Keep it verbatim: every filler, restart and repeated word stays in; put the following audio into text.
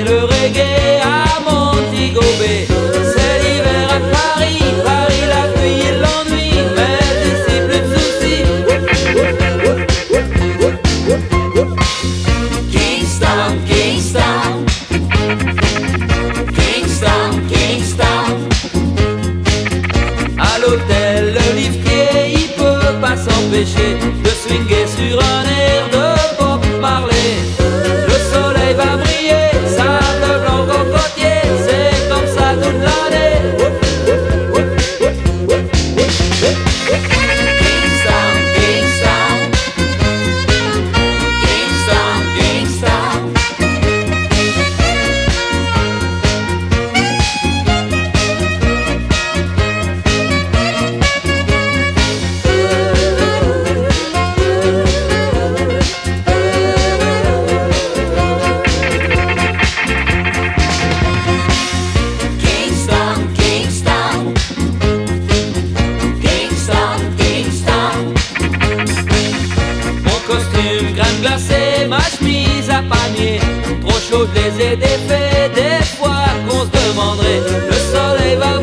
et le reggae à Montego Bay. C'est l'hiver à Paris, Paris la pluie et l'ennui, mais ici plus de soucis. Kingston, Kingston, Kingston, Kingston. À l'hôtel, le liftier, il peut pas s'empêcher de swinguer sur un air de Bob Marley. Le soleil va briller, ça de blanc cocotier, c'est comme ça toute l'année. Kingston, Kingston, Kingston, Kingston. Costume, crème glacée, ma chemise à panier. Trop chaud, je les ai défaits. Des fois qu'on se demanderait, le soleil va